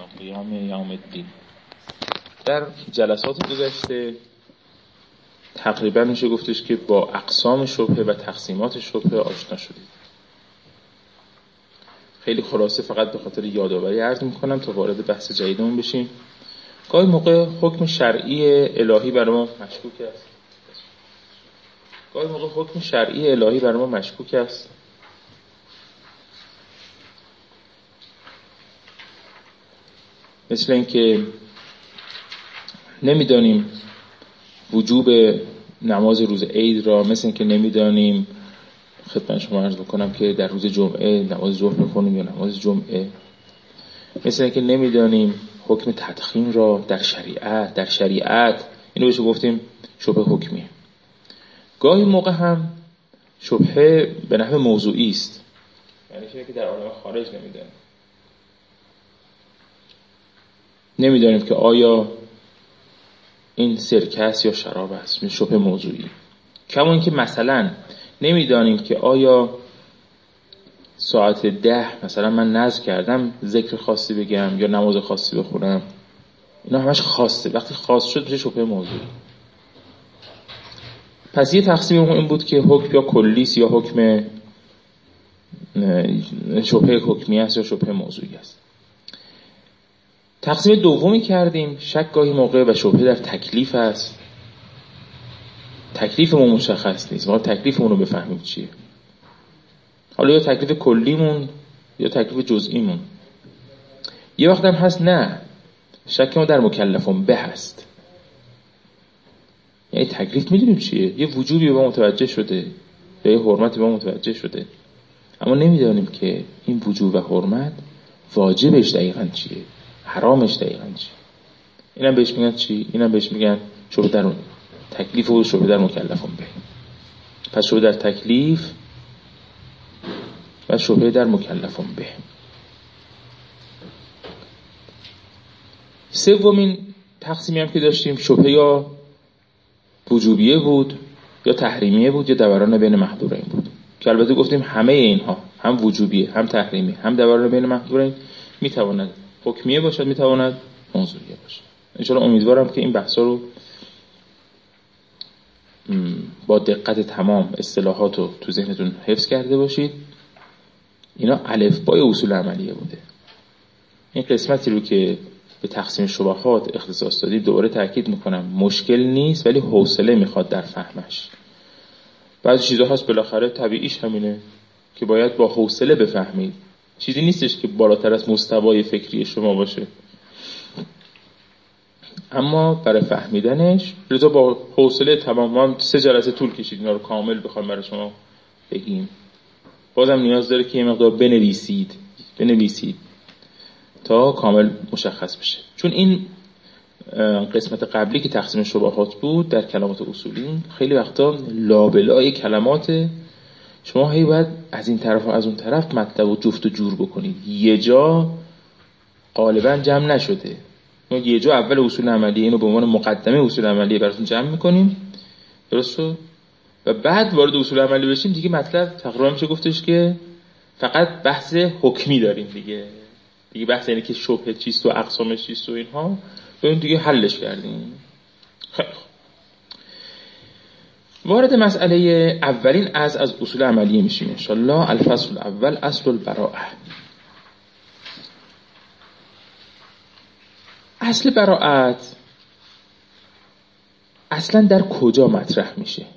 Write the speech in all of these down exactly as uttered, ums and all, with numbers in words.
قیام یوم الدین. در جلسات گذشته تقریبا میشه گفتش که با اقسام شبهه و تقسیمات شبهه آشنا شدید. خیلی خلاصه فقط به خاطر یادآوری عرض میکنم تا وارد بحث جدیدمون بشیم. گاهی موقع حکم شرعی الهی برای ما مشکوک است. گاهی موقع حکم شرعی الهی برای ما مشکوک است. مثل اینکه نمیدانیم وجوب نماز روز عید را، مثل اینکه نمیدانیم خدمت شما عرض بکنم که در روز جمعه نماز ظهر بخونیم یا نماز جمعه، مثل اینکه نمیدانیم حکم تدخین را در شریعت در شریعت اینو بهش گفتیم شبهه حکمیه. گاهی موقع هم شبهه به نحو موضوعی است، یعنی چیزی که در عالم خارج نمیدانیم. نمیدانیم که آیا این سرکه است یا شراب است، این شبهه موضوعی. کما اینکه مثلا نمیدانیم که آیا ساعت ده مثلا من نذر کردم ذکر خاصی بگم یا نماز خاصی بخونم، اینا همش خاصه. وقتی خاص شد میشه شبهه موضوعی. پس یه تقسیم این بود که حکم یا کلی است یا حکم شبهه حکمی است یا شبهه موضوعی است. تقسیم دومی کردیم شک گاهی موقع و شبهه در تکلیف است. تکلیفمون مشخص نیست، ما تکلیفمون رو بفهمیم چیه. حالا یا تکلیف کلیمون یا تکلیف جزئیمون. یه وقت هم هست نه، شک ما در مکلفون به هست، یعنی تکلیف میدونیم چیه، یه وجوبی به ما متوجه شده یا یه حرمتی به ما متوجه شده، اما نمیدانیم که این وجوب و حرمت واجبش دقیقاً چیه، حرامش دقیقاً چیه. اینم بهش میگن چی؟ اینم بهش میگن شبهه در تکلیف و شبهه در مکلفون به. پس شبهه در تکلیف و شبهه در مکلفون به. سومین تقسیمی هم که داشتیم شبهه یا وجوبیه بود یا تحریمیه بود یا دوران بین محظورین بود، که البته گفتیم همه اینها هم وجوبیه هم تحریمیه هم دوران بین محظورین میتواند حکمیه باشد میتواند موضوعیه باشد. ان شاء الله امیدوارم که این بحثا رو با دقت تمام اصطلاحات رو تو ذهنتون حفظ کرده باشید. اینا الفبای اصول عملیه بوده. این قسمتی رو که به تقسیم شبهات اختصاص دادیم دوباره تاکید میکنم مشکل نیست، ولی حوصله میخواد در فهمش. بعضی چیزا هست بالاخره طبیعیش همینه که باید با حوصله بفهمید. چیزی نیستش که بالاتر از مستوای فکری شما باشه، اما برای فهمیدنش رضا با حوصله تمام. ما سه جلسه طول کشید اینا رو کامل بخوام برای شما بگیم. بازم نیاز داره که یه مقدار بنویسید بنویسید تا کامل مشخص بشه. چون این قسمت قبلی که تقسیم شبهات بود در کلمات اصولی، خیلی وقتا لابلای کلمات شما هی باید از این طرف و از اون طرف مطلب و جفت و جور بکنید. یه جا غالبا جمع نشده. ما یه جا اول اصول عملی اینو به عنوان مقدمه اصول عملی براتون جمع میکنیم، درست شد؟ و بعد وارد اصول عملی بشیم دیگه مطلب تقریبا میشه گفتش که فقط بحث حکمی داریم دیگه. دیگه بحث اینه که شبهه چیست و اقسامش چیست و اینها ببین دیگه حلش کردیم. خیلی خوب. وارد مسئله اولین از از اصول عملی میشیم ان شاء الله. الفصل الاول اصل البراءه. اصل براءت اصلا در کجا مطرح میشه؟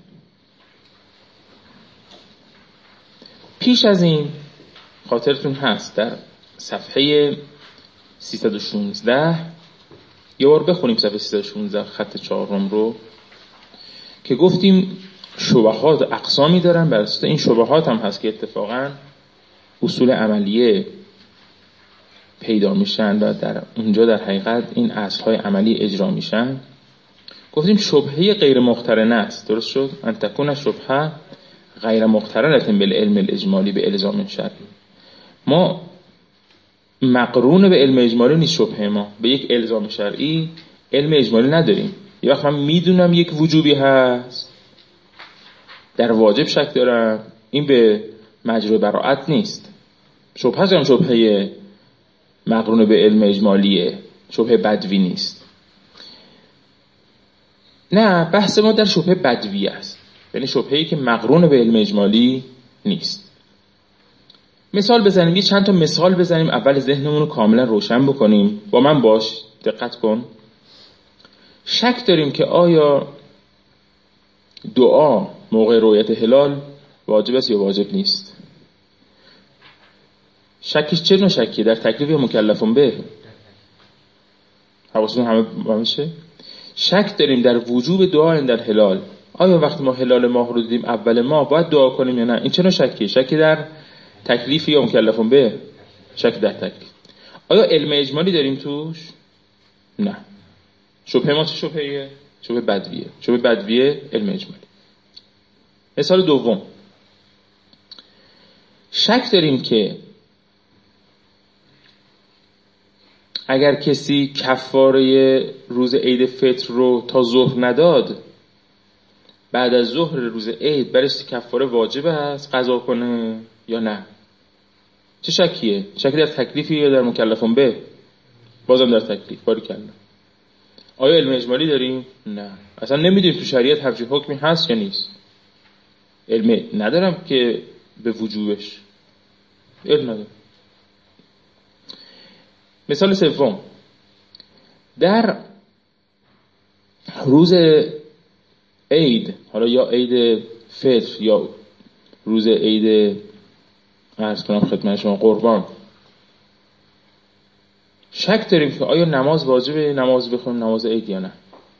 پیش از این خاطرتون هست در صفحه سیصد و شانزده یه بار بخونیم صفحه سیصد و شانزده خط چهارم رو که گفتیم شبهات اقسامی دارن، بر اساس این شبهات هم هست که اتفاقا اصول عملیه پیدا میشن و در اونجا در حقیقت این اصلهای عملی اجرا میشن. گفتیم شبهه غیر مقترنه است، درست شد؟ ان تکون شبهه غیر مقترنه بالعلم الاجمالی به الزام شرعی. ما مقرون به علم اجمالی نیست شبهه، ما به یک الزام شرعی علم اجمالی نداریم. یا وقت من میدونم یک وجوبی هست در واجب شک دارم، این به مجرور براءت نیست. شبهه هم شبهه مقرون به علم اجمالیه، شبهه بدوی نیست. نه، بحث ما در شبهه بدوی است، یعنی شبهه‌ای که مقرون به علم اجمالی نیست. مثال بزنیم، یه چند تا مثال بزنیم، اول ذهنمون رو کاملا روشن بکنیم. با من باش، دقت کن. شک داریم که آیا دعا موقع رؤیت هلال واجب است یا واجب نیست. شکش چه نوع شکی؟ در تکلیف یا مکلفون به؟ حواستون همه باشه. شک داریم در وجوب دعا در هلال. آیا وقتی ما هلال ماه رو دیدیم اول ماه باید دعا کنیم یا نه؟ این چه نوع شکیه؟ شکی در تکلیف یا مکلفون به؟ شک در تکلیف. آیا علم اجمالی داریم توش؟ نه. شبهه ما چه شبهه‌ایه؟ شبهه بدویه. شبهه بدویه علم اجمالی. مثال دوم، شک داریم که اگر کسی کفاره روز عید فطر رو تا ظهر نداد، بعد از ظهر روز عید برش کفاره واجب است قضا کنه یا نه. چه شکیه؟ شکی در تکلیفی یا در مکلفون به؟ بازم در تکلیف. باری کلا. آیا علم اجمالی داریم؟ نه. اصلا نمیدونیم تو شریعت همچین حکمی هست یا نیست. علم ندارم که به وجوبش علم ندارم. مثال سوم، در روز عید، حالا یا عید فطر یا روز عید عرض کنم خدمت شما قربان، شک داریم که آیا نماز واجبه نماز بخونیم نماز عید یا نه.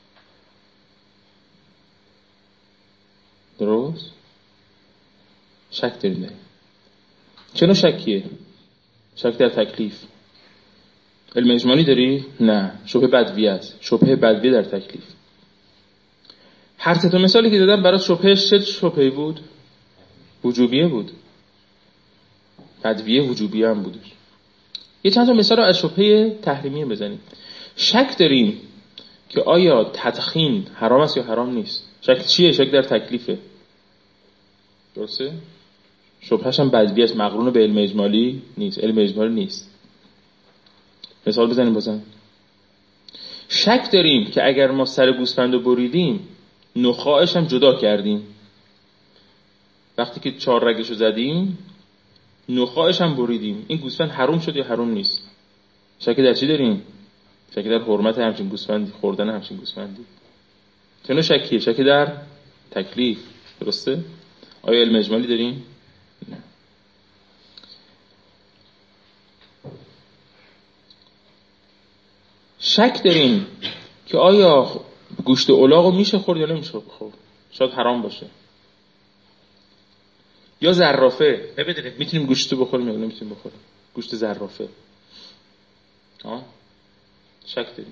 درست؟ شک داریم داریم. چه نوع شکیه؟ شک در تکلیف. علم اجمالی داری؟ نه. شبهه بدوی است. شبهه بدوی در تکلیف. هر سه تا مثالی که دادم برای شبههش چه شبهه‌ای بود؟ وجوبیه بود. بدویه وجوبیه هم بودش. یه چند تا مثال رو از شبهه تحریمیه بزنیم. شک داریم که آیا تدخین حرام است یا حرام نیست. شک چیه؟ شک در تکلیفه. درسته؟ شبههش هم بدوی است، مقرون به علم اجمالی نیست. علم اجمالی نیست. مثال بزنیم بازم. شک داریم که اگر ما سر گوسفند رو بریدیم نخاعش هم جدا کردیم، وقتی که چهار رگش رو زدیم نخاعش هم بریدیم، این گوسفند حرام شد یا حرام نیست. شک در چی داریم؟ شک در حرمت همچین گوسفندی، خوردن همچین گوسفندی. چه نوع شکیه؟ شک در تکلیف. درسته؟ آیا علم اجمالی داریم؟ نه. شک داریم که آیا گوشت الاغو میشه خورد یا نمیشه خورد. شاید حرام باشه. یا زرافه. ببینید میتونیم گوشت رو بخوریم یا نمیتونیم بخوریم. گوشت زرافه. ها؟ شک داریم.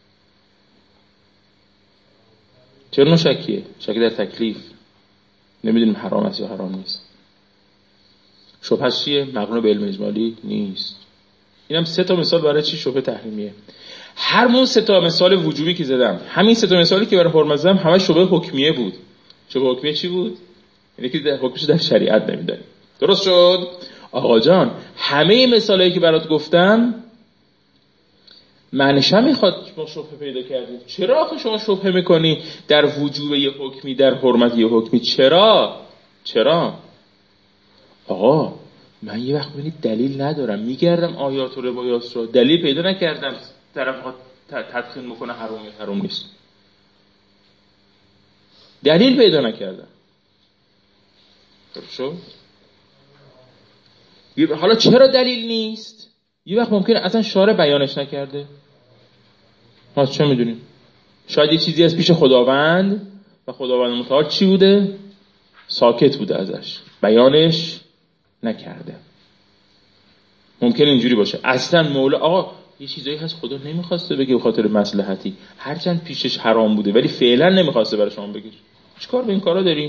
چرا نوع شکیه؟ شک در تکلیف. نمیدونیم حرام است یا حرام نیست. شبهه چیه؟ مقرون به علم اجمالی نیست. اینم سه تا مثال برای چی شبهه تحریمیه. هر مون سه تا مثال وجوبی که زدم، همین سه تا مثالی که برای حرمت زدم همه شبهه حکمیه بود. شبهه حکمیه چی بود؟ یعنی که در حکمش در شریعت نمیدونیم. درست شد؟ آقا جان، همه مثالایی که برات گفتم معنیش هم میخواد شما شبهه پیدا کردید. چرا آخه شما شبهه میکنی در وجوب یه حکمی، در حرمت یه حکمی؟ چرا؟ چرا؟ آقا من یه وقت ببینید دلیل ندارم، میگردم آیات و روایات رو، دلیل پیدا نکردم طرف تدخین میکنه حرام یا حرام نیست. دلیل پیدا نکردم. شو؟ حالا چرا دلیل نیست؟ یه وقت ممکنه اصلا شارع بیانش نکرده. ما چه میدونیم؟ شاید یه چیزی از پیش خداوند و خداوند متعال چی بوده؟ ساکت بوده ازش، بیانش نکرده. ممکنه اینجوری باشه. اصلا مولا آقا یه چیزایی هست خدا نمیخواسته بگه به خاطر مصلحتی، هرچند پیشش حرام بوده ولی فعلا نمیخواسته برای شما بگه. چیکار به این کارا داریم؟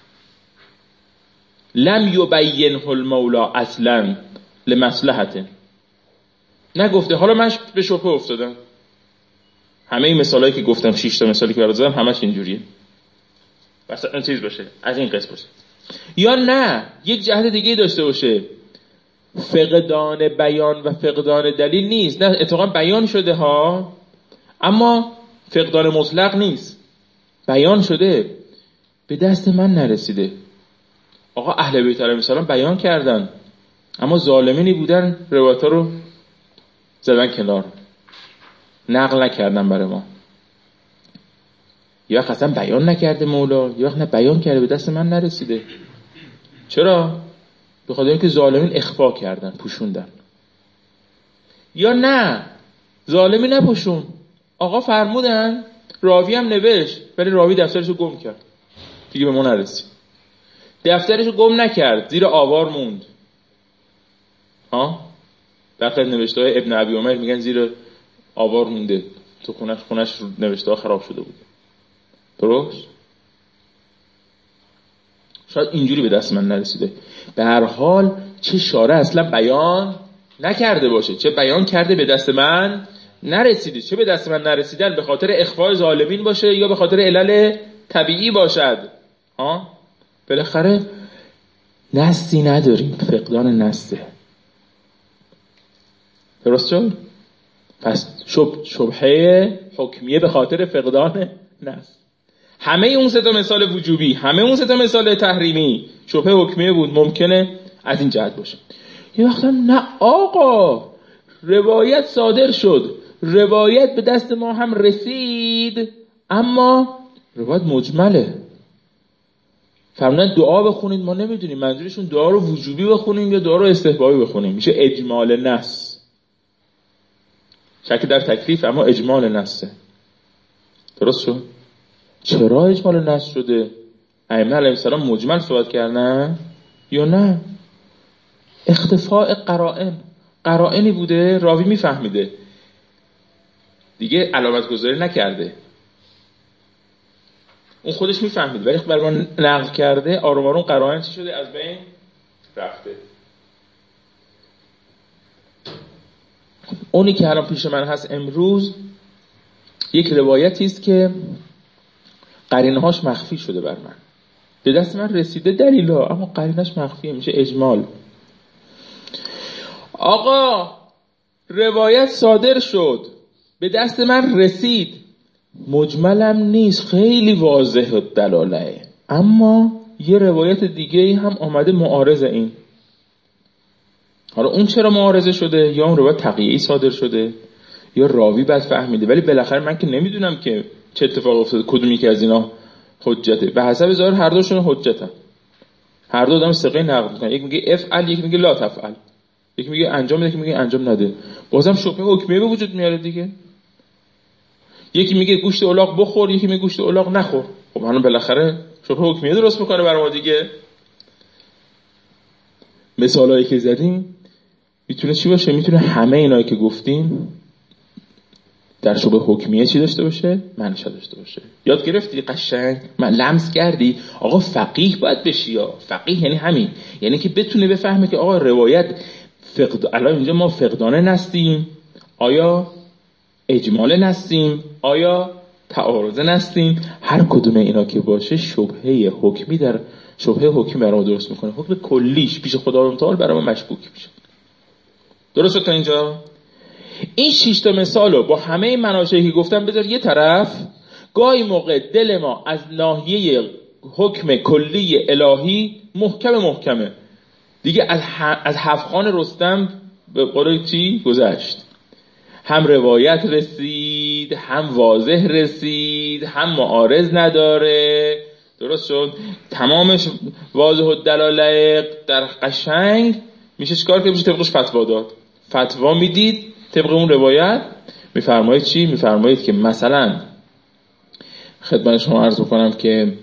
لم یبینه المولا اصلا لمصلحته. نگفته. حالا من به شبهه افتادم. همه این مثالایی که گفتم، شش تا مثالی که برات زدم همش اینجوریه. بس این چیز باشه، از این قسم باشه. یا نه یک جهت دیگه داشته باشه. فقدان بیان و فقدان دلیل نیست، نه اتفاقا بیان شده ها، اما فقدان مطلق نیست، بیان شده، به دست من نرسیده. آقا اهل بیت علیهم السلام بیان کردن، اما ظالمینی بودن روایت‌ها رو زدن کنار، نقل نکردن برای ما. یا اصلا بیان نکرده مولا، یا نه بیان کرده به دست من نرسیده. چرا؟ به خاطر اینکه ظالمین اخفا کردن، پوشوندن. یا نه ظالمی نپوشون، آقا فرمودن، راوی هم نوشت ولی راوی دفترشو گم کرد، دیگه به ما نرسید. دفترشو گم نکرد، زیر آوار موند. ها؟ دفتر نوشته های ابن ابی عمر میگن زیر آوار مونده، تو خونش خونش نوشته ها خراب شده بود. درست؟ شاید اینجوری به دست من نرسیده. به هر حال چه شارع اصلا بیان نکرده باشه، چه بیان کرده به دست من نرسیده، چه به دست من نرسیدن به خاطر اخفای ظالمین باشه یا به خاطر علل طبیعی باشد. ها؟ بالاخره نستی نداریم، فقدان نسته. درست شد؟ پس شب شبهه حکمیه به خاطر فقدان نست. همه اون سه تا مثال وجوبی، همه اون سه تا مثال تحریمی شبهه حکمیه بود، ممکنه از این جهت باشه. یه وقتا نه آقا، روایت صادر شد، روایت به دست ما هم رسید، اما روایت مجمله. فرمودن دعا بخونید، ما نمیدونیم منظورشون دعا رو وجوبی بخونیم یا دعا رو استحبابی بخونیم، میشه اجمال نص. شک در تکلیف، اما اجمال نصه. درست شد؟ چرا اجمال نص شده؟ ائمه علیهم السلام مجمل صحبت کردن یا نه؟ اختفاء قرائن، قرائنی بوده راوی میفهمیده، دیگه علامت گذاری نکرده، اون خودش میفهمید ولی برای ما نقل کرده، آروم آروم قرائن چی شده؟ از بین رفته. اونی که الان پیش من هست امروز یک روایتی است که قرینه‌هاش مخفی شده بر من، به دست من رسیده دلیل‌ها اما قرینه‌اش مخفیه، میشه اجمال. آقا روایت صادر شد، به دست من رسید، مجملم نیست، خیلی واضح دلاله، اما یه روایت دیگه هم آمده معارض این. حالا اون چرا معارضه شده؟ یا اون روایت تقیه‌ای صادر شده یا راوی بد فهمیده، ولی بالاخره من که نمیدونم که چه اتفاق افتاده، کدومی که از اینا حجته. به حسب ظاهر هر دوشون حجتن، هر دو آدم ثقه نقل میکنن، یک میگه افعل، یک میگه لا تفعل، یک میگه انجام بده، یک میگه انجام نده، بازم شبهه حکمیه به وجود میاره دیگه. یکی میگه گوشت الاغ بخور، یکی میگه گوشت الاغ نخور. خب الان بالاخره شبهه حکمیه درست میکنه برای ما دیگه. مثالایی که زدیم میتونه چی باشه؟ میتونه همه اینایی که گفتیم در شبهه حکمیه چی داشته باشه؟ منشأ داشته باشه. یاد گرفتی قشنگ؟ من لمس کردی؟ آقا فقیه باید بشی. یا فقیه یعنی همین، یعنی که بتونه بفهمه که آقا روایت فقد، الان اینجا ما فقدانه نستیم، آیا اجمال نستیم، آیا تعارض نستیم، هر کدوم اینا که باشه شبهه حکمی در شبهه حکمی برای ما درست میکنه، حکم کلیش پیش خدا متعال برای ما مشکوک میشه. درسته تا اینجا؟ این شش تا مثالو با همه مناشایی که گفتم بذار یه طرف. گاهی موقع دل ما از ناحیه حکم کلی الهی محکم محکمه دیگه، از از هفخان رستم به قول چی گذشت، هم روایت رسید، هم واضح رسید، هم معارض نداره. درست شد؟ تمامش واضح و دلاله در قشنگ میشه چیکار که میشه طبقش فتوا داد. فتوا میدید طبق اون روایت. میفرمایید چی؟ میفرمایید که مثلا خدمت شما عرض بکنم که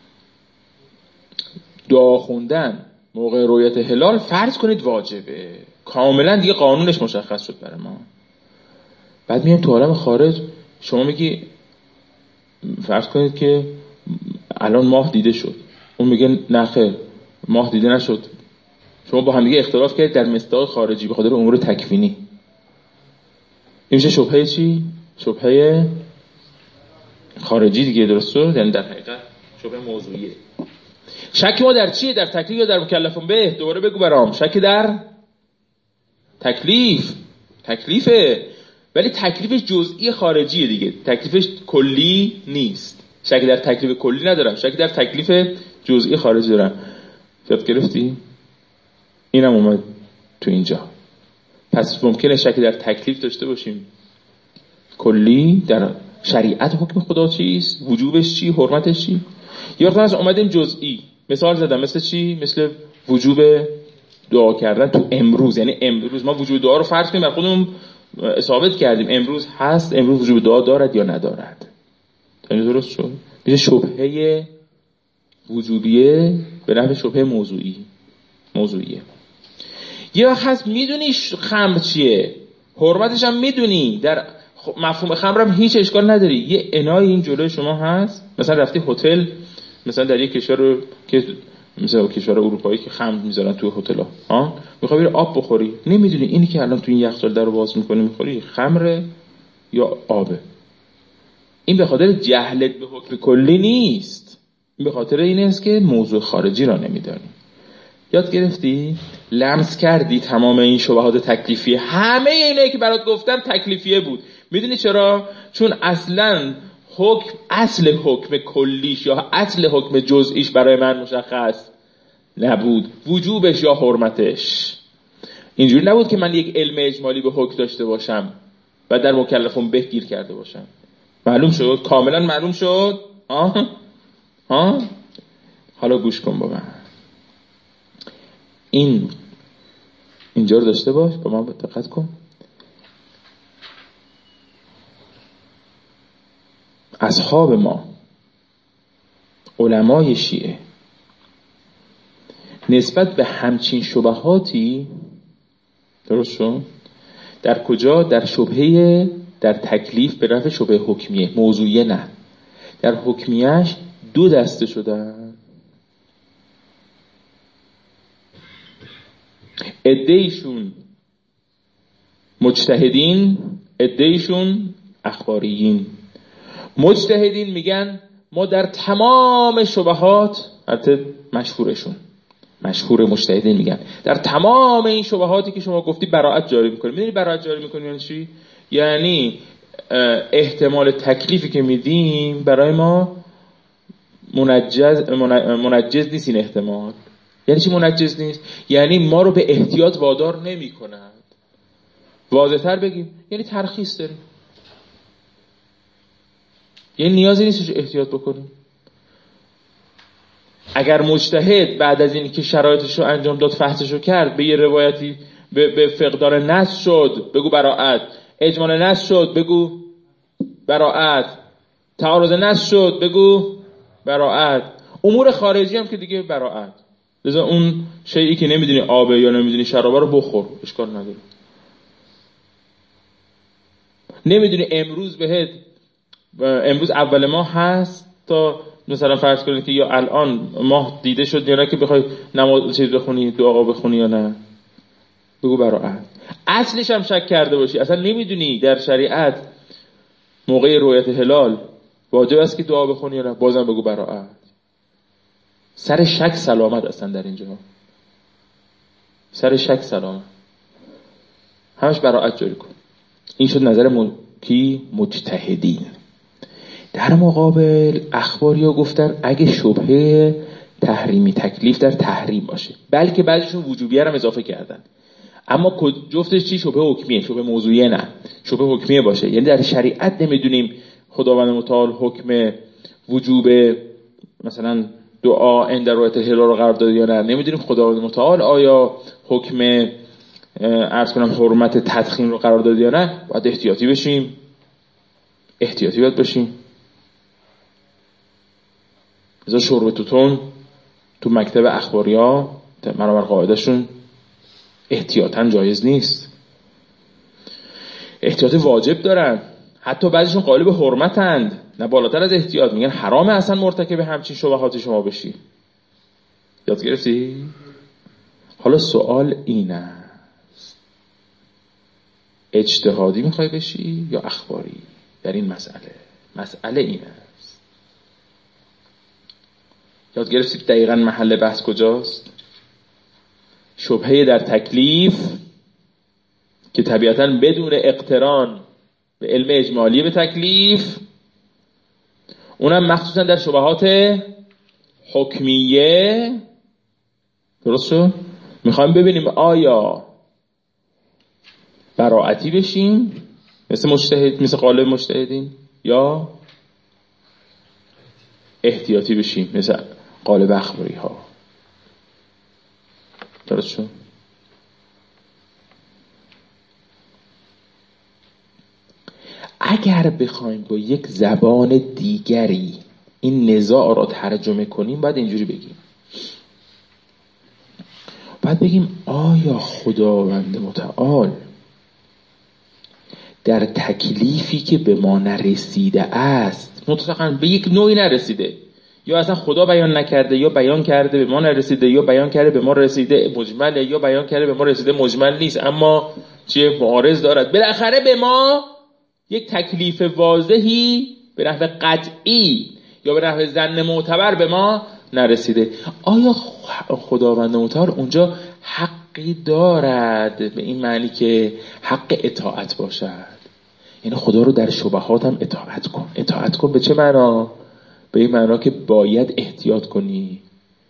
دعا خوندن موقع رؤیت هلال فرض کنید واجبه، کاملا دیگه قانونش مشخص شد برای ما. بعد میایم تو عالم خارج، شما میگی فرض کنید که الان ماه دیده شد، اون میگه نه خیر ماه دیده نشد، شما با هم دیگه اختلاف کردید در مصداق خارجی به خاطر امور تکوینی. این میشه شبهه چی؟ شبهه خارجی دیگه. درست شد؟ یعنی در حقیقت شبهه موضوعیه. شک ما در چیه؟ در تکلیف یا در مکلفون به؟ دوباره بگو برام. شک در تکلیف تکلیفه، ولی تکلیفش جزئی خارجیه دیگه، تکلیفش کلی نیست. شکی در تکلیف کلی ندارم، شکی در تکلیف جزئی خارجی دارم. یاد گرفتی؟ اینم اومد تو اینجا. پس ممکنه شکی در تکلیف داشته باشیم کلی، در شریعت حکم خدا چیست، وجوبش چی، حرمتش چی. یا وقتا از اومدیم جزئی، مثال زدم مثل چی؟ مثل وجوب دعا کردن تو امروز. یعنی امروز ما وجوب دعا رو فرض کنیم بر خودمون ثابت کردیم امروز هست، امروز وجوب دعا دارد یا ندارد. یعنی درست شد؟ میشه شبهه وجوبیه به نحو شبهه موضوعی موضوعیه. یه وقت هست میدونی خمر چیه، حرمتش هم میدونی، در مفهوم خمر هم هیچ اشکال نداری، یه انای این جلوی شما هست، مثلا رفتی هتل، مثلا در یک کشور که مثلا کشور اروپایی که خمر میذارن تو هتل‌ها، ها میخوای بری آب بخوری، نمیدونی اینی که الان تو این یخچال درو باز میکنی میخوری خمره یا آبه. این به خاطر جهلت به حکم کلی نیست، این به خاطر این است که موضوع خارجی را نمیدانی. یاد گرفتی؟ لمس کردی تمام این شبهات تکلیفیه. همه اینایی که برات گفتم تکلیفیه بود. میدونی چرا؟ چون اصلا حکم، اصل حکم کلیش یا اصل حکم جزئیش برای من مشخص نبود، وجوبش یا حرمتش. اینجوری نبود که من یک علم اجمالی به حکم داشته باشم و در مکلفم بهگیر کرده باشم. معلوم شد؟ کاملا معلوم شد؟ ها؟ ها؟ حالا گوش کن با من. این اینجا رو داشته باش، با من دقت کن. اصحاب ما، علمای شیعه، نسبت به همچین شبهاتی، درست شد؟ در کجا؟ در شبهه، در تکلیف به رفع شبهه حکمیه، موضوعیه نه، در حکمیهش دو دسته شدن. عده‌ایشون مجتهدین، عده‌ایشون اخباریین. مجتهدین میگن ما در تمام شبهات، البته مشهورشون مشهور مجتهدین میگن در تمام این شبهاتی که شما گفتی براءت جاری میکنیم. میدونی براءت جاری میکنیم یعنی چی؟ یعنی احتمال تکلیفی که میدیم برای ما منجز منجز نیست. این احتمال یعنی چی منجز نیست؟ یعنی ما رو به احتیاط وادار نمی کند. واضح‌تر بگیم یعنی ترخیص داریم، یعنی نیازی نیست احتیاط بکنیم. اگر مجتهد بعد از این که شرایطش رو انجام داد، فحصش رو کرد، به یه روایتی به, به فقدار نص شد بگو براءت، اجمال نص شد بگو براءت، تعارض نص شد بگو براءت، امور خارجی هم که دیگه براءت. لذا اون شیئی که نمیدونی آبه یا نمیدونی شرابه رو بخور، اشکال نداره. نمیدونی امروز بهت امروز اول ماه هست، تا مثلا فرض کنید که یا الان ماه دیده شد یا نه که بخوای نماز چیز بخونی، دعا بخونی یا نه، بگو براءت. اصلش هم شک کرده باشی، اصلا نمیدونی در شریعت موقع رؤیت هلال واجب است که دعا بخونی یا نه، بازم بگو براءت. سر شک سلامت اصلا در اینجا، سر شک سلامت، همش براءت جاری کن. این شد نظر م... کی؟ مجتهدین. در مقابل اخباریا گفتن اگه شبهه تحریمی، تکلیف در تحریم باشه، بلکه بعضیشون وجوبیه هم اضافه کردن، اما جفتش چی؟ شبهه حکمیه، شبهه موضوعیه نه، شبهه حکمیه باشه. یعنی در شریعت نمیدونیم خداوند متعال حکم وجوب مثلا دعا عند رؤیت الهلال رو قرار داده یا نه، نمیدونیم خداوند متعال آیا حکم عرض کنم حرمت تدخین رو قرار داده یا نه. باید احتیاطی بشیم، احتیاطی باید باشیم. ازا شرب توتون تو مکتب اخباریا مرامر قاعدهشون احتیاطاً جایز نیست، احتیاط واجب دارن. حتی بعضیشون قائل به حرمتند، نه بالاتر از احتیاط، میگن حرامه اصلا مرتکب همچین شبهاتی شما بشی. یاد گرفتی؟ حالا سوال این است، اجتهادی میخوای بشی یا اخباری در این مسئله؟ مسئله این است. یاد گرفتید دقیقاً محل بحث کجاست؟ شبهه در تکلیف که طبیعتاً بدون اقتران به علم اجمالی به تکلیف، اونم مخصوصاً در شبهات حکمیه. درست شد؟ میخوایم ببینیم آیا براعتی بشیم مثل مجتهد، مثل قالب مجتهدین، یا احتیاطی بشیم مثل قالب اخباری ها. درست شد؟ اگر بخوایم با یک زبان دیگری این نزاع را ترجمه کنیم باید اینجوری بگیم، باید بگیم آیا خداوند متعال در تکلیفی که به ما نرسیده است، مطلقاً به یک نوعی نرسیده، یا اصلا خدا بیان نکرده، یا بیان کرده به ما نرسیده، یا بیان کرده به ما رسیده مجمله، یا بیان کرده به ما رسیده مجمل نیست اما چیه معارض دارد، بالاخره به ما یک تکلیف واضحی به نحو قطعی یا به نحو ظن معتبر به ما نرسیده. آیا خداوند متعال اونجا حقی دارد به این معنی که حق اطاعت باشد؟ یعنی خدا رو در شبهات هم اطاعت کن. اطاعت کن به چه معنا؟ به این معنا که باید احتیاط کنی،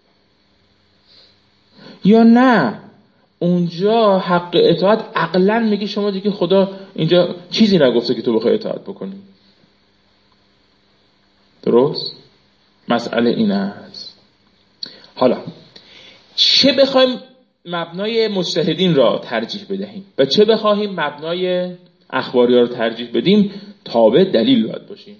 یا نه اونجا حق اطاعت عقلاً میگی شما دیگه خدا اینجا چیزی نگفته که تو بخوای اطاعت بکنی. درست؟ مسئله این است. حالا چه بخوایم مبنای مجتهدین را ترجیح بدهیم و چه بخوایم مبنای اخباری ها را ترجیح بدیم، تابع دلیل باید باشیم.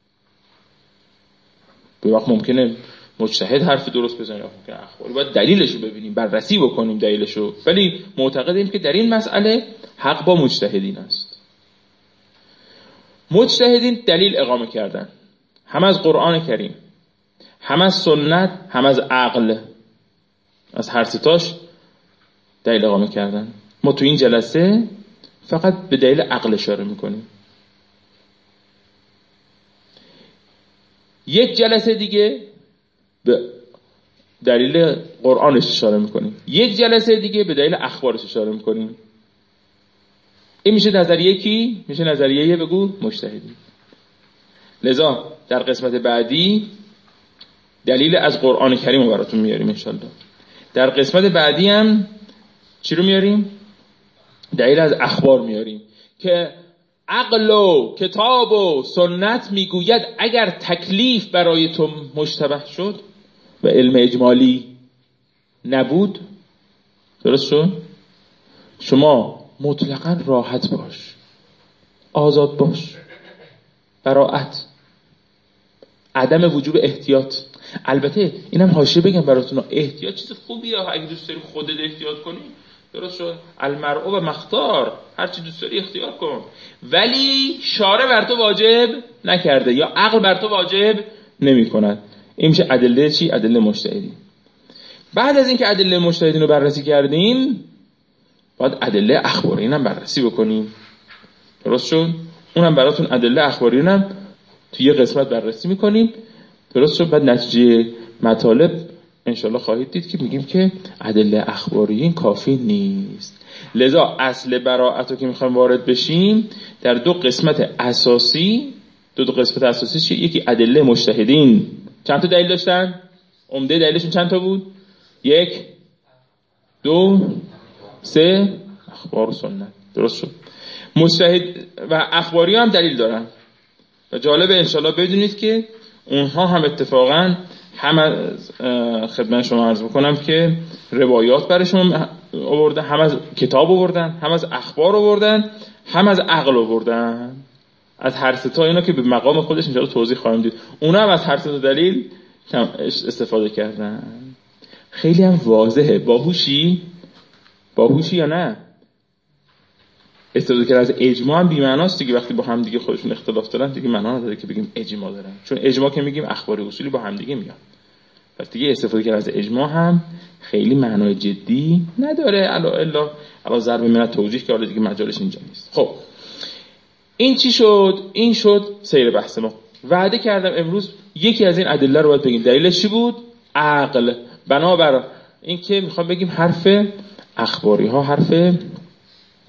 به وقت ممکنه مجتهد حرف درست بزنه، ممکنه اخباری، باید دلیلش رو ببینیم، بررسی بکنیم دلیلش رو، ولی معتقدیم که در این مسئله حق با مجتهدین است. مجتهدین دلیل اقامه کردن، هم از قرآن کریم، هم از سنت، هم از عقل، از هر ستاش دلیل اقامه کردن. ما تو این جلسه فقط به دلیل عقل اشاره میکنیم. یک جلسه دیگه به دلیل قرآنش اشاره میکنیم، یک جلسه دیگه به دلیل اخبارش اشاره میکنیم. این میشه نظریه کی؟ میشه نظریه بگو مجتهدی. لذا در قسمت بعدی دلیل از قرآن کریم رو براتون میاریم انشالله. در قسمت بعدی هم چی رو میاریم؟ دلیل از اخبار میاریم که عقل و کتاب و سنت میگوید اگر تکلیف برای تو مشتبه شد و علم اجمالی نبود، درست شد؟ شما مطلقاً راحت باش، آزاد باش، براعت، عدم وجوب احتیاط. البته اینم حاشیه بگم براتون، احتیاط چیز خوبیه اگه دوست داری خودت احتیاط کنی، درست شد؟ المرء و مختار، هر چی دوست داری اختیار کن، ولی شارع بر تو واجب نکرده یا عقل بر تو واجب نمی کند. این میشه ادله چی؟ ادله مجتهدین. بعد از اینکه ادله مجتهدین رو بررسی کردیم باید ادله اخباری هم بررسی بکنیم. درست شد؟ اونم براتون ادله اخباری هم توی یه قسمت بررسی میکنیم. درست شد؟ بعد نتیجه مطالب انشالله خواهید دید که میگیم که ادله اخباری این کافی نیست. لذا اصل براعت رو که میخوایم وارد بشیم در دو قسمت اساسی، دو دو قسمت اساسی چیه؟ یکی ادله مجتهدین چند تا دلیل داشتن؟ عمده دلیلشون چند تا بود؟ یک، دو، سه، اخبار و سنت. درست شد؟ مجتهد و اخباری هم دلیل دارن و جالبه انشالله بدونید که اونها هم اتفاقا هم از خدمت شما عرض بکنم که روایات برشون آوردن، هم از کتاب آوردن، هم از اخبار آوردن، هم از عقل آوردن. از هر سه تا اینا که به مقام خودش انشالله توضیح خواهیم دید، اونا هم از هر سه تا دلیل استفاده کردن. خیلی هم واضحه. باهوشی؟ باهوشی یا نه؟ استفاده کردن از اجماع هم بی‌معناست دیگه. وقتی با هم دیگه خودشون اختلاف دارن دیگه معنا نداره که بگیم اجماع دارن، چون اجماع که میگیم اخباری اصولی با هم دیگه میاد. پس دیگه استفاده کردن از اجماع هم خیلی معنای جدی نداره. الا الا الا ضرب من توجیه که حالا دیگه مجالش اینجا نیست. خب این چی شد؟ این شد سیر بحث ما. وعده کردم امروز یکی از این ادله رو باید بگیم. دلیلش چی بود؟ عقل. بنابر این که میخوام بگیم حرف اخباری ها حرف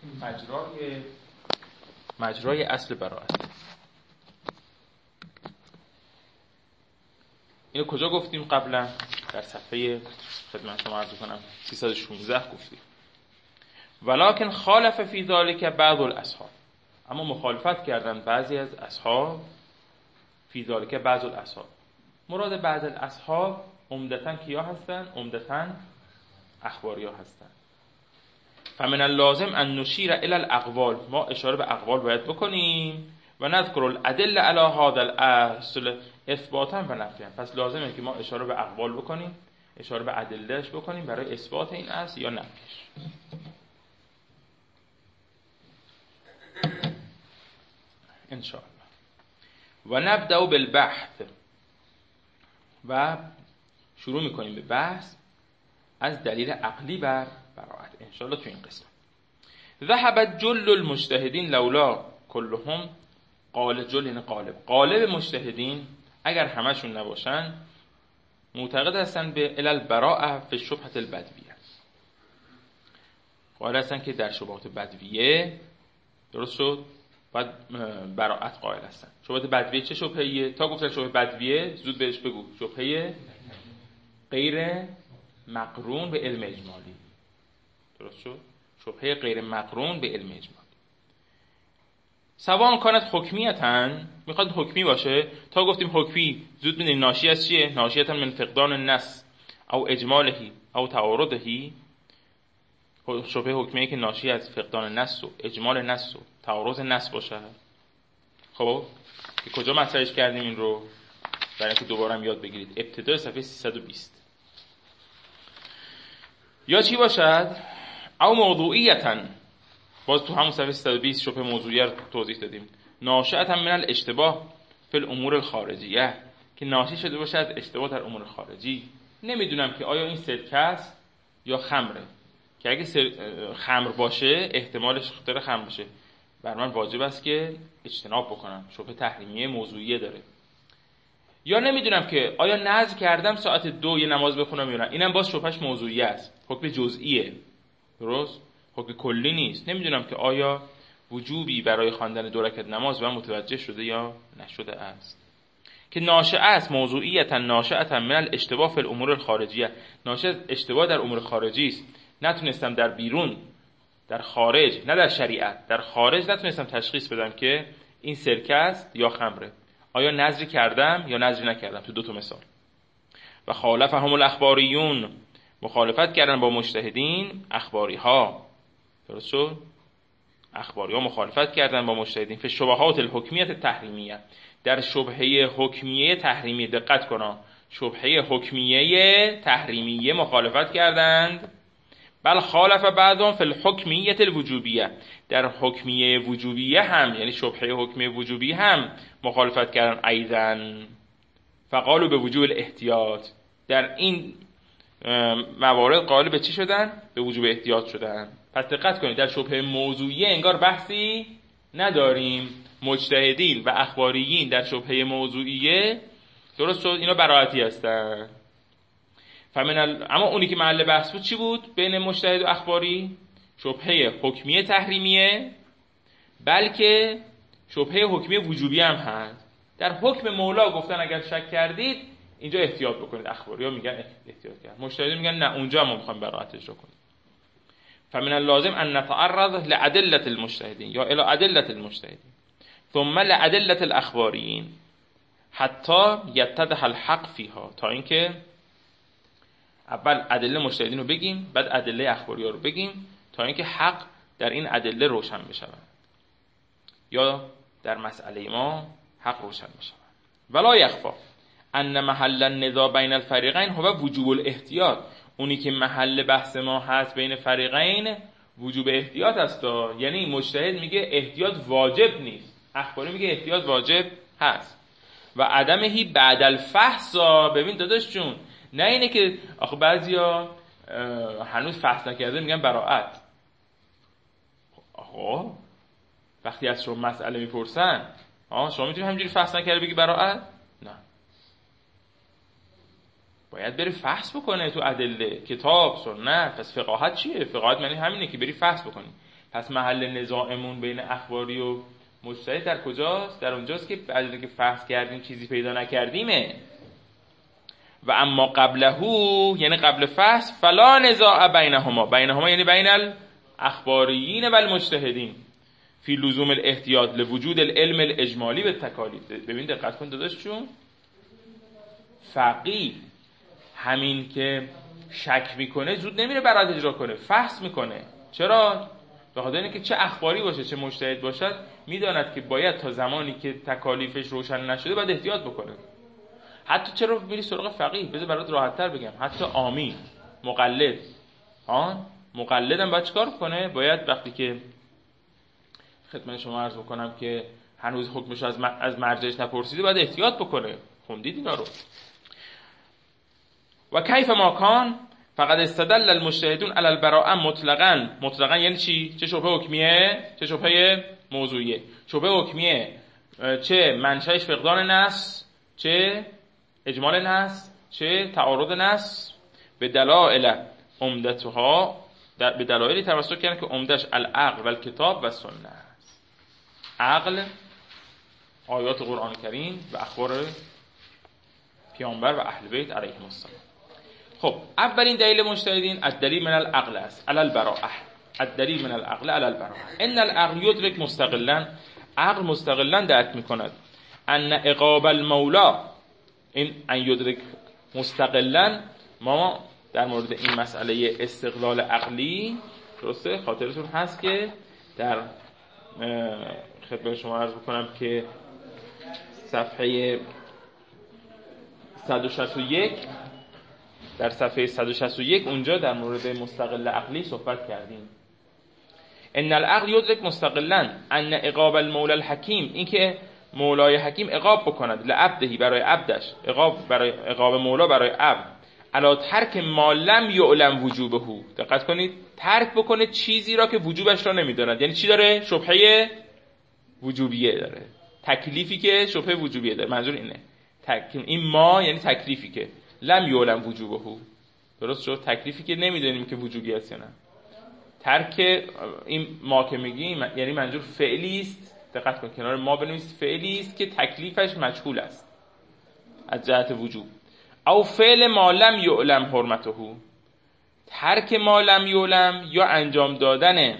مجرای مجرای اصل براءت. اینو کجا گفتیم قبلا؟ در صفحه خدمت شما عرض کنم سیصد و شانزده گفتیم. ولکن خالف فی ذلک بعض الاصحاب، اما مخالفت کردن بعضی از اصحاب. فی ذلک بعض الاصحاب، مراد بعض الاصحاب عمدتاً کیا هستن؟ عمدتاً اخباری ها هستن. فمن اللازم ان نشیر الی الاقوال، ما اشاره به اقوال باید بکنیم. و نذکر الادله علی هذا الاصل اثباتا و نفیا، پس لازمه که ما اشاره به اقوال بکنیم، اشاره به ادلهش بکنیم برای اثبات این اصل یا نفیش. ان شاء الله. و نبدأ بالبحث، و شروع میکنیم به بحث از دلیل عقلی بر براءت ان شاء الله. تو این قسمت ذهب جل المجتهدین لولا كلهم، قال جل یعنی قالب، قالب مجتهدین اگر همشون نباشن معتقد هستن به علل براءه فی شبهه البدویه، قائل هستن که در شبهات بدویه، درست شد، بعد براءت قائل هستن. شبهات بدویه چه شبهه‌ایه؟ تا گفتن شبهه بدویه زود بهش بگو، شبهه غیر مقرون به علم اجمالی، درست شد، شبهه غیر مقرون به علم اجمالی. سواء کانت حکمیتن، میخواد حکمی باشه، تا گفتیم حکمی زود میدونیم ناشی از چیه؟ ناشیتن من فقدان النص او اجمالهی او تعارضهی. شبهه حکمیه که ناشی از فقدان نص و اجمال نص و تعارض نص باشه. خب که کجا مطرحش کردیم این رو؟ برای اینکه دوباره هم یاد بگیرید، ابتدای صفحه سیصد و بیست. یا چی باشد؟ او موضوعیتن، باز تو همون صفحه سیصد و بیست شبهه موضوعیه رو توضیح دادیم. ناشئتا من الاشتباه فی الامور الخارجیه، که ناشی شده باشه از اشتباه در امور خارجی. نمیدونم که آیا این سرکه است یا خمره، که اگه خمر باشه احتمالش خطر خمر باشه، بر من واجب است که اجتناب بکنم، شبهه تحریمیه موضوعیه داره. یا نمیدونم که آیا نذر کردم ساعت دو یه نماز بخونم یا نه، اینم باز شبهش موضوعیه است، حکم جزئیه، درست، حکم کلی نیست. نمیدونم که آیا وجوبی برای خواندن دو رکعت نماز و متوجه شده یا نشده است. که ناشئ است موضوعیتا ناشئتا من الاشتباه فی الامور الخارجیه، ناشئ از اشتباه در امور خارجی است. نتونستم در بیرون، در خارج، نه در شریعت، در خارج نتونستم تشخیص بدم که این سرکه است یا خمره، آیا نذری کردم یا نذری نکردم، تو دو تا مثال. و خالفهم الاخباریون، مخالفت کردن با مجتهدین اخباری ها، درست شد، اخباری ها مخالفت کردن با مجتهدین فی شبهات الحکمیت تحریمیه، در شبهه حکمیه تحریمیه. دقت کنا، شبهه حکمیه تحریمیه مخالفت کردند. بل خالف بعضهم فی الحکمیت الوجوبیه، در حکمیه وجوبیه هم، یعنی شبهه حکمیه وجوبی هم مخالفت کردن ایضا. فقالوا به وجوب الاحتیاط، در این موارد قائل به چی شدن؟ به وجوب احتیاط شدن. پس دقت کنید، در شبهه موضوعیه انگار بحثی نداریم. مجتهدین و اخباریین در شبهه موضوعیه، درست شد، اینا براءتی هستن. فمن ال... اما اونی که محل بحث بود چی بود بین مجتهد و اخباری؟ شبهه حکمیه تحریمیه، بلکه شبهه حکمیه وجوبی هم هست. در حکم مولا گفتن اگر شک کردید اینجا احتیاط بکنید، اخباری ها میگن احتیاط کرد، مجتهدین میگن نه اونجا ما میخوایم براءتش رو کنیم. فمن اللازم ان نتعرض لادله المجتهدین یا الى ادله المجتهدین ثم لادله الاخباریین حتی یتضح الحق فیها، تا اینکه اول ادله مجتهدین رو بگیم بعد ادله اخباری ها رو بگیم، تا اینکه حق در این ادله روشن بشه، یا در مسئله ما حق روشن بشه. ولا یخفا ان محل النزاع بین الفریقین هو وجوب الاحتیاط، اونی که محل بحث ما هست بین فریقین وجوب احتیاط است. یعنی مجتهد میگه احتیاط واجب نیست، اخباری میگه احتیاط واجب هست. و عدمهی بعد الفحص، ببین داداش جون، نه اینه که آخه بعضیا هنوز فحص نکرده میگن براءت. آخه وقتی از شما مسئله میپرسن، آه شما میتونی همینجوری فحص نکرده بگی براءت؟ نه، باید بری فحص بکنه تو ادله، کتاب، سنت. پس فقاهت چیه؟ فقاهت معنی همینه که بری فحص بکنی. پس محل نزاعمون بین اخباری و مجتهد در کجاست؟ در اونجاست که بعد از اینکه فحص کردیم چیزی پیدا نکردیمه. و اما قبله، یعنی قبل فحص، فلا نزاع بینهما، بینهما یعنی بین الاخباریین و المجتهدین، فی لزوم الاحتیاط لوجود العلم الاجمالی به تکالیف. ببین دقت کن داداش چون فقیه همین که شک میکنه زود نمیره برات اجرا کنه، فحص میکنه. چرا؟ به خاطر اینکه چه اخباری باشه چه مجتهد باشد میداند که باید تا زمانی که تکالیفش روشن نشده باید احتیاط بکنه. حتی چرا میری سراغ فقیه؟ بذار برات راحت تر بگم، حتی عامی مقلد، ها مقلدم باید چیکار کنه؟ باید وقتی که خدمت شما عرض بکنم که هنوز حکمش از از مرجعش نپرسیده باید احتیاط بکنه. خوندید اینا رو؟ و کیف ما کان فقط استدل المجتهدون علی البراءه مطلقاً. مطلقاً یعنی چی؟ چه شبهه حکمیه چه شبهه موضوعیه. شبهه حکمیه چه منشأش فقدان نص، چه اجمال نص، چه تعارض نص، به دلایل عمدتها، به دلایلی توسط کردن که عمدش العقل و الکتاب و سنت است. عقل آیات قرآن کریم و اخبار پیامبر و اهل بیت علیهم السلام. خب اولین دلیل مجتهدین الدلیل من العقل است علی البراءه. الدلیل من العقل علی البراءه. ان العقل یدرک مستقلا، عقل مستقلا درک میکند ان عقاب المولا، این ان یدرک مستقلا. ما در مورد این مسئله استقلال عقلی درسته خاطرتون هست که در خدمت شما عرض بکنم که صفحه صد و شصت و یک، در صفحه صد و شصت و یک اونجا در مورد مستقل عقلی صحبت کردیم. ان العقل یدرک مستقلا ان عقاب المولا الحکیم، این که مولای حکیم عقاب بکند لعبدهی، برای عبدش، عقاب برای عقاب مولا برای عبد، علا ترک ما لم یعلم وجوبه. دقت کنید، ترک بکنه چیزی را که وجوبش را نمیداند. یعنی چی داره؟ شبهه وجوبیه داره، تکلیفی که شبهه وجوبیه داره. منظور اینه تک... این ما یعنی تکلیفی که لم یعلم وجوبه، درست شد؟ تکلیفی که نمیدونیم که وجوبی است یا نه. ترک این ما که میگیم یعنی منظور فعلی است. دقت کن کنار ما بنویس فعلی است که تکلیفش مجهول است از جهت وجوب. او فعل ما لم یعلم حرمته، ترک ما لم یعلم یا انجام دادن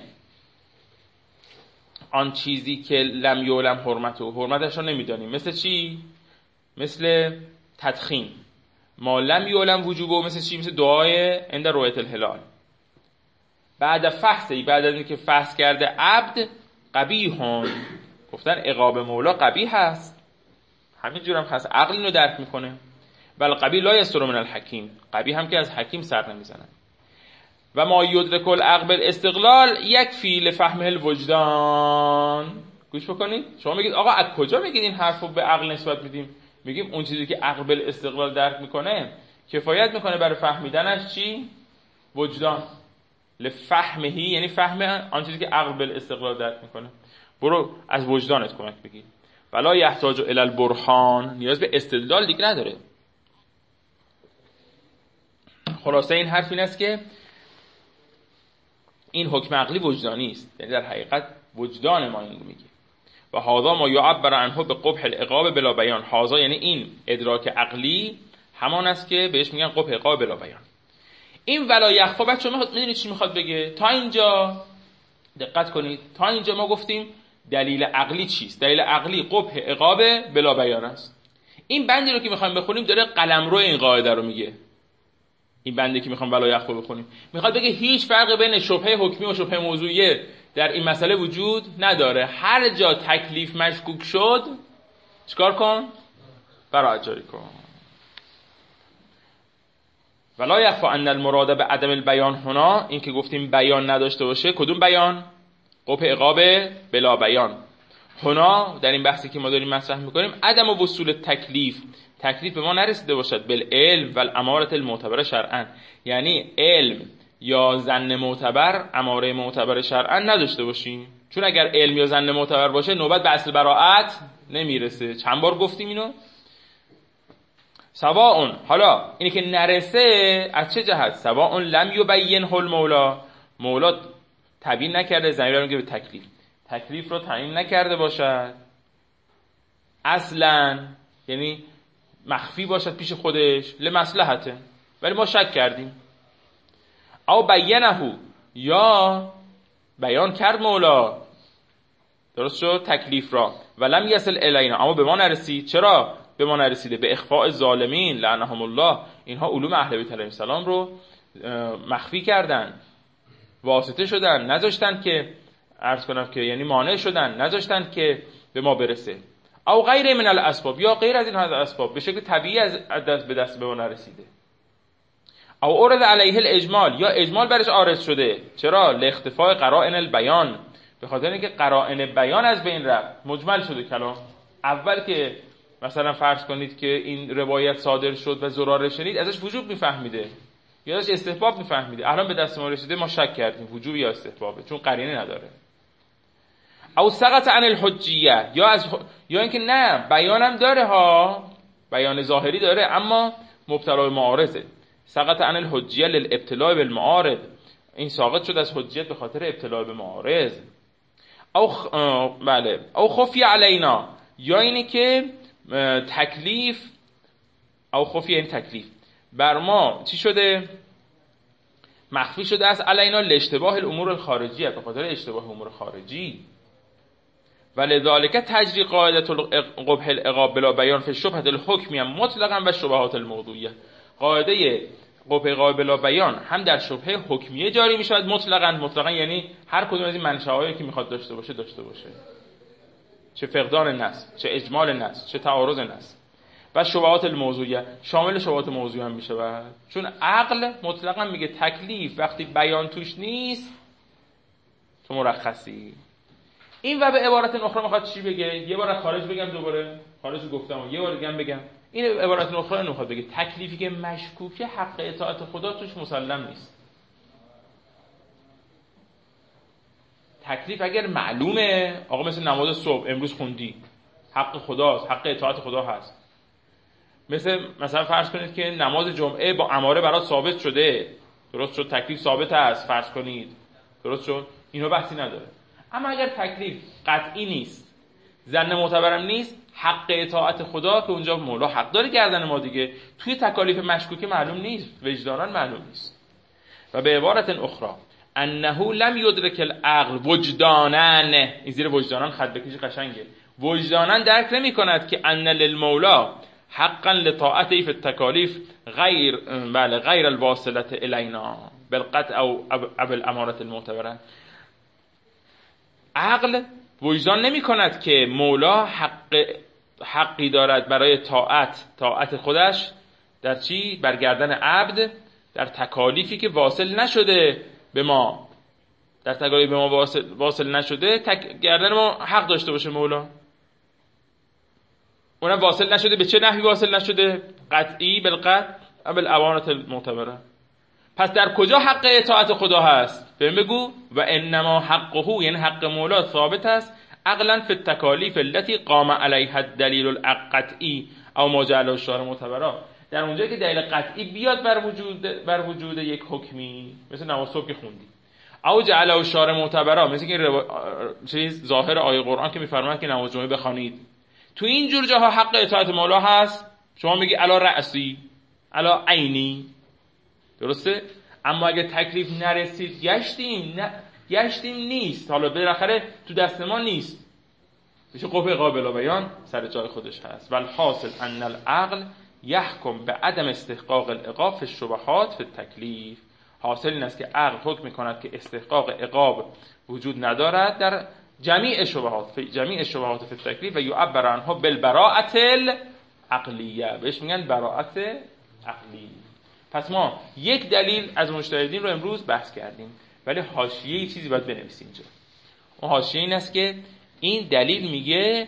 آن چیزی که لم یعلم حرمته، حرمتش رو نمیدانیم. مثل چی؟ مثل تدخین. ما لم یعلم وجوبه مثل چی؟ مثل دعای عند رؤیت الهلال. بعد فحصی، بعد از اینکه فحص کرده عبد، قبیحون، گفتن عقاب مولا قبیح هست. همینجور هم هست، عقل اینو درک میکنه. ولی قبیح لا یستر من الحکیم، قبیح هم که از حکیم سر نمیزنن. و ما یدرک العقل استقلال یکفی لفهمه الوجدان. گوش بکنید، شما میگید آقا از کجا میگید این حرفو به عقل نسبت میدیم؟ میگیم اون چیزی که عقل بال استقلال درک میکنه کفایت میکنه برای فهمیدنش چی؟ وجدان. لفهمهی یعنی فهم آن چیزی که عقل بال استقلال درک میکنه. برو از وجدانت کمک بگیر. ولا یحتاج الی البرهان، نیاز به استدلال دیگه نداره. خلاصه این حرف این است که این حکم عقلی وجدانی است، یعنی در حقیقت وجدان ما این رو میگه. و هذا ما یعبر عنه به قبح العقاب بلا بیان. هذا یعنی این ادراک عقلی همان است که بهش میگن قبح عقاب بلا بیان. این ولا یخفا بچه‌ها میدونید چی میخواد بگه؟ تا اینجا دقت کنید، تا اینجا ما گفتیم دلیل عقلی چیست؟ دلیل عقلی قبح عقاب بلا بیان است. این بندی رو که میخوایم بخونیم داره قلمرو این قاعده رو میگه. این بندی که میخوام ولا یخفا بخونیم میخواد بگه هیچ فرقی بین شبهه حکمی و شبهه موضوعیه در این مسئله وجود نداره. هر جا تکلیف مشکوک شد چیکار کن؟ براءت جاری کن. ولا یخفا ان المراد به عدم البیان هنا، این که گفتیم بیان نداشته باشه، کدوم بیان؟ قبح عقاب بلا بیان. هنا در این بحثی که ما داریم مطرح میکنیم عدم وصول تکلیف، تکلیف به ما نرسیده باشد بالعلم و الاماره المعتبره شرعا، یعنی علم یا ظن معتبر، اماره معتبر شرعا نداشته باشیم. چون اگر علم یا ظن معتبر باشه نوبت به اصل براءت نمیرسه. چند بار گفتیم اینو؟ سواء، حالا اینی که نرسه از چه جهت؟ سواء لم یبین المولا، مولا تبیین نکرده، ضمیر رو میگه به تکلیف، تکلیف رو تعیین نکرده باشد اصلا، یعنی مخفی باشد پیش خودش، لمصلحته، ولی ما شک کردیم. او بینهو، یا بیان کرد مولا، درست شد، تکلیف را، ولم یصل الینا، اما به ما نرسید. چرا به ما نرسیده؟ به اخفاء ظالمین لعنهم الله، اینها علوم اهل بیت علیهم السلام رو مخفی کردن، واسطه شدن، نذاشتن که عرض کنم که یعنی مانع شدن، نذاشتن که به ما برسه. او غیر من الاسباب، یا غیر از این اسباب، به شکل طبیعی از دست به دست به ما نرسیده. او اورد علیه الاجمال، یا اجمال برش عارض شده. چرا؟ لاختفاء قرائن البیان، به خاطر اینکه قرائن بیان از بین رفت، مجمل شده کلام. اول که مثلا فرض کنید که این روایت صادر شد و زراره شنید، ازش وجوب میفهمیده یا ازش استحباب میفهمیده، الان به دست ما رسیده، ما شک کردیم وجوب یا استحبابه، چون قرینه نداره. او سقط عن الحجیه، یا از یا اینکه نه بیانم داره ها، بیان ظاهری داره اما مبتلا به معارضه. سقط عن الحجیه للابتلاء بالمعارض، این ساقط شد از حجیت به خاطر ابتلاء به معارض. او خ... بله او خفی علینا، یا اینه که تکلیف، او خفی این تکلیف بر ما چی شده؟ مخفی شده است. علینا لاشتباه الامور الخارجیه، به خاطر اشتباه امور خارجی. ولذالک تجری قاعده قبح العقاب بلا بیان فی شبهه الحکمیه مطلقا و شبهات الموضوعیه. قاعده قبح العقاب بلا بیان هم در شبهه حکمیه جاری می شود مطلقا. مطلقا یعنی هر کدوم از این منشأهایی که میخواد داشته باشه داشته باشه، چه فقدان نص، چه اجمال نص، چه تعارض نص. و شبهات الموضوعیه شامل شبهات موضوعی هم میشه، و چون عقل مطلقا میگه تکلیف وقتی بیان توش نیست تو مرخصی. این و به عبارت اخرى میخواد چی بگه؟ یه بار خارج بگم، دوباره خارج گفتم، یه بار دیگه هم بگم. این عبارت اخرى میخواد بگه تکلیفی که مشکوکه حق اطاعت خدا توش مسلم نیست. تکلیف اگر معلومه، آقا مثل نماز صبح امروز خوندی حق خداست، حق اطاعت خدا هست. مثل مثلا فرض کنید که نماز جمعه با اماره برات ثابت شده، درست شد، تکلیف ثابت است، فرض کنید درست شد، اینو بحثی نداره. اما اگر تکلیف قطعی نیست، ظن معتبرم نیست، حق اطاعت خدا که اونجا مولا حق داره گردن ما دیگه، توی تکالیف مشکوکه معلوم نیست، وجداناً معلوم نیست. و به عبارت اخرى انه لم یدرک العقل وجداناً، این زیر وجداناً خط بکشی قشنگه، وجداناً درک نمی کند که ان للمولا حقا لطاعته فی التکالیف غیر بله غیر الواصله الینا بالقطع او بالاماره المعتبره. عقل وجدان نمی کند که مولا حق حقی دارد برای طاعت طاعت خودش در چی؟ بر گردن عبد، در تکالیفی که واصل نشده به ما، در تکالیف به ما واصل, واصل نشده تک... گردن ما حق داشته باشه مولا. اونم واصل نشده، به چه نحوی واصل نشده؟ قطعی بالقطع بالاماره المعتبره. پس در کجا حق اطاعت خدا هست؟ بهم بگو. و انما حقه، یعنی حق مولا ثابت است عقلا فی التکالیف التي قام علیها الدلیل القطعی او ما جعله الشارع معتبرا، در اونجایی که دلیل قطعی بیاد بر وجود بر وجود یک حکمی، مثل نماز صبح که خوندی، او جعله الشارع معتبرا، مثل که رو... چیز ظاهر آیه قرآن که میفرماید که نماز جمعه بخوانید. تو این جور جاها حق اطاعت مولا هست، شما میگی الا رأسی الا عینی، درسته؟ اما اگه تکلیف نرسید، گشتیم نه گشتیم نیست، حالا بالاخره تو دست ما نیست، میشه قبح قابل بیان سر جای خودش هست. والحاصل ان العقل یحکم به عدم استحقاق العقاب فی الشبهات فی التکلیف. حاصل این است که عقل حکم میکند که استحقاق عقاب وجود ندارد در جمیع شبهات فی جمیع شبهات فی التکلیف و یعبر عنها بالبراءة العقلیه، بهش میگن براءت عقلی. پس ما یک دلیل از مجتهدین رو امروز بحث کردیم، ولی حاشیه ای چیزی باید بنویسیم اینجا. اون حاشیه این است که این دلیل میگه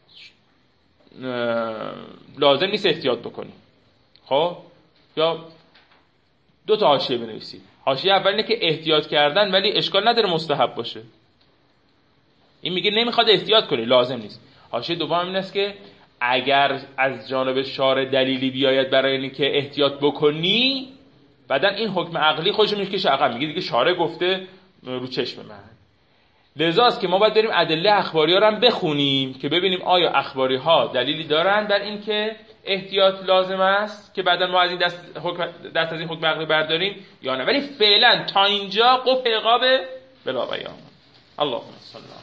لازم نیست احتیاط بکنی. خب یا دو تا حاشیه بنویسید. حاشیه اول اینه که احتیاط کردن ولی اشکال نداره مستحب باشه، این میگه نمیخواد احتیاط کنی، لازم نیست. حاشیه دوم این است که اگر از جانب شارع دلیلی بیاید برای اینکه احتیاط بکنی، بعدن این حکم عقلی خودش میشه که عقب میگه دیگه شارع گفته رو چشم من. لذاست که ما باید بریم ادله اخباری ها رو هم بخونیم که ببینیم آیا اخباری ها دلیلی دارن بر این که احتیاط لازم است که بعدا ما از این دست, حکم دست از این حکم عقلی برداریم یا نه. ولی فعلا تا اینجا قف عقاب بلا بیان. اللهم صل علی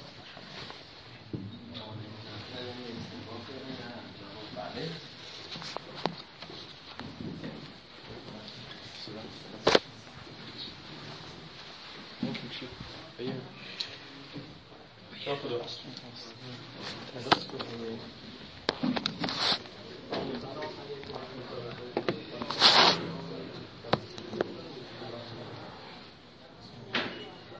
محمد.